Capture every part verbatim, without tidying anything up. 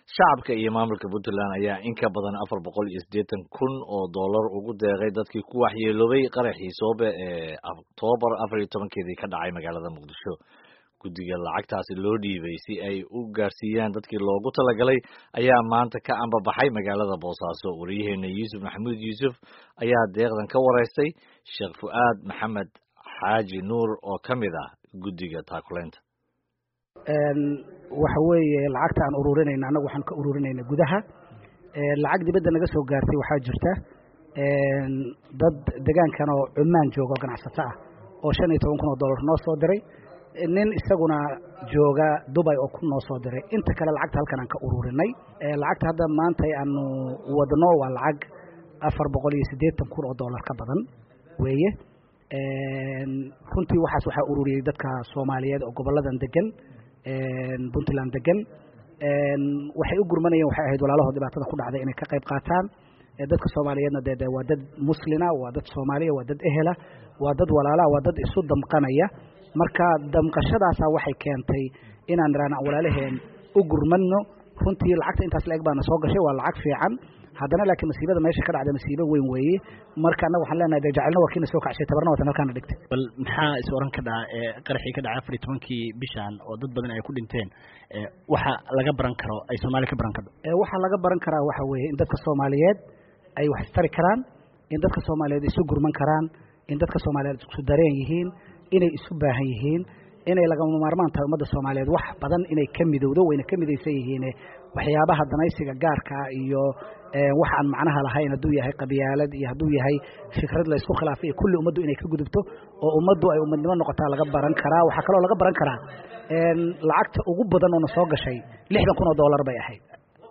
shacabka iyo maamulka Puntland ayaa in ka badan afar boqol iyo siddeetan kun oo dollar ugu deeqay dadkii ku waxyeeloobay qaraxii Soobe ee October afar iyo tobankeedii ka dhacay magaalada Muqdisho. Guddiga lacagtaasi loo dhiibay si ay u gaarsiiyaan dadkii loogu talagalay ayaa maanta ka ambabaxay magaalada Boosaaso. Wariyaheena Yuusuf Maxamuud Yuusuf ayaa deeqdan ka wareystay Sheekh Fuaad Maxamed Xaaji Nuur oo ka mid ah guddiga taakuleynta. waxa weeye lacagta aan ururinayna anagu waxaan ka ururinayna gudaha ee lacag dibadda naga soo gaartay waxa jirta een dad deegaankan oo Cumaan jooga ganacsato ah oo shan iyo toban kun oo dollar noo soo diray nin isaguna jooga Dubai oo ku noo soo diray inta kale lacagta halkan aan ka ururinay ee lacagta hadda maanta aanu wadno waa lacag afar boqol iyo siddeetan kun oo dollar ka badan weeye een runtii waxaas waxa ururiyay dadka Soomaaliyeed oo goboladan degan een Puntland degan een waxay u gurmanayeen waxay ahayd walaalahood dhibaatada ku dhacday inay ka qayb qaataan dadka Soomaaliyeedna deed waa dad muslina waa dad Soomaaliya waa dad ehela waa dad walaala waa dad isu damqanaya marka damqashadaas waxay keentay inaan raana walaalaheen u gurmanno runtii lacagta intaas la eg baan soo gashay waa lacag fiican haddana laakiin masiibada meesha ka dhacday masiibo weyn weeye marka anagu waxaan leenahay jacaylna wakiina soo kacshay tabarna watan halkaan dhigtay bal maxaa is oran ka dhaca ee qaraxii ka dhacay afar iyo tobankii bishan oo dad badan ay ku dhinteen ee waxa laga baran karo ay Soomaali ka baran karo ee waxa laga baran karaa waxa weeye in dadka Soomaaliyeed ay wax istari karaan in dadka Soomaaliyeed isu gurman karaan in dadka Soomaaliyeed isku dareen yihiin inay isu baahan yihiin inay laga maarmaan tahay ummadda Soomaaliyeed wax badan inay ka midowdo wayna ka midaysan yihiin waxyaabaha danaysiga gaarka iyo ee wax aan macnaha lahayn haduu yahay qabiyaalad iyo haduu yahay fikrad la isku khilaafay kulli ummaddu inay ka gudubto oo ummaddu ay ummadnimo noqotaa laga baran karaa waxa kale oo laga baran karaa een lacagta ugu badan oo soo gashay lixdan kun oo dollar bay ahayd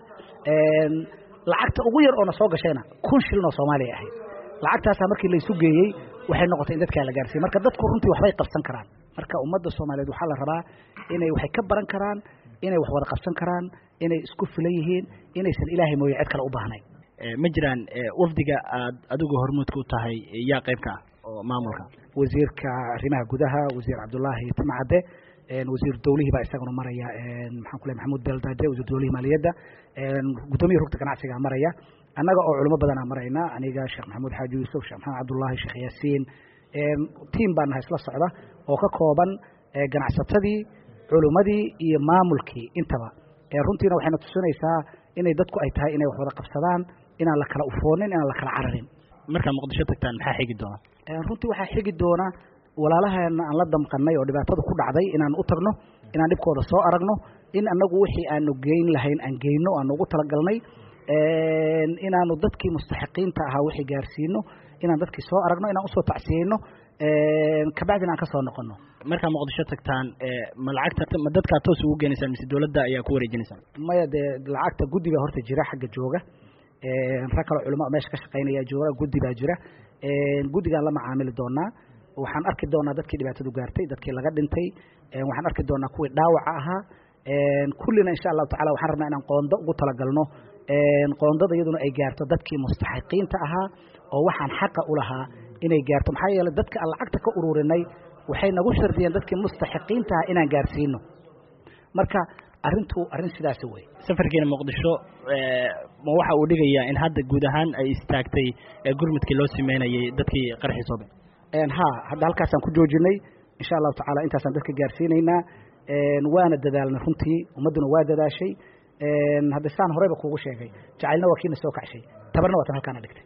een lacagta ugu yar oo soo gashayna kun shilin oo Soomaali ahayd lacagtaas markii la isu geeyay waxay noqotay in dadka la gaarsiiyay marka dadku runtii waxbay qabsan karaan marka ummadda Soomaaliyeed waxa la rabaa inay waxay ka baran karaan inay wax wada qabsan karaan inay isku filan yihiin inaysan Ilaahay mooyo cid kale u baahnayn ee ma jiraan wafdiga aad adigu hormuud ku tahay yaa qayb ka oo maamulka wasiirka arrimaha gudaha wasiir Cabdullaahi Timcade een wasiir dawlihi baa isaguna maraya een maxaan ku leeyahay Maxamuud Beldade wasiir dawlihi maaliyadda een gudoomiyaha rugta ganacsiga maraya annaga oo culimo badan marayna aniga Sheekh Maxamuud Xaaji Yuusuf Sheekh Maxamed Cabdullaahi Sheekh Yaasiin een team baan isla socda oo ka kooban ganacsatadii culimadii iyo maamulkii intaba ee runtiina waxayna tusinaysaa inay dadku ay tahay inay wax wada qabsadaan inaan la kala ufoonin inaan la kala cararin marka Muqdisho tagtaan maxaa xigi doona ee runtii waxa xigi doona walaalaheena aan la damqanay oo dhibaatada ku dhacday inaan u tagno inaan dibkooda soo aragno in anagu wixii aanu geyn lahayn aan geyno aan ugu talagalnay een inaanu dadkii mustaxiqiinta ahaa wixii gaarsiino inaan dadkii soo aragno inaan u soo tacsiyeyno een ka bacdina aan ka soo noqono marka Muqdisho tagtaan ee ma lacagta ma dadka toos ugu geenaysan mise dawladda ayaa ku wareejinaysan maya de lacagta guddiga horta jira xagga jooga ee rakala culimo meesha ka shaqeynaya jooga guddiga jira ee guddiga la macaamil doonaa waxaan arki doonaa dadkii dhibaatadu gaartay dadkii laga dhintay ee waxaan arki doonaa kuwii dhaawaca ahaa ee kullina insha Allah taala waxaan rabnaa inaan qoonda ugu talagalno ee qoondada iyaduna ay gaarto dadkii mustaxiqiinta ahaa oo waxaan xaq u lahaa inay gaarto maxay yeelay dadka aan lacagta ka ururinay waxay nagu shardiyeen dadkii mustaxiqiinta ah inaan gaarsiino marka arintu arin sidaas way safarkeena Muqdisho ee ma waxa uu dhigayaa in hadda guud ahaan ay istaagtay gurmadkii loo sameeyay dadkii qarxi Soobe een ha hadda halkaas aan ku joojinay insha Allah taala intaas aan dadka gaarsiinayna een waana dadaalna runtii ummaduna waa dadaashay een hadda saan horeyba kuugu sheegay jacaylna wakiina soo kacshay tabarna watan halkaan dhigtay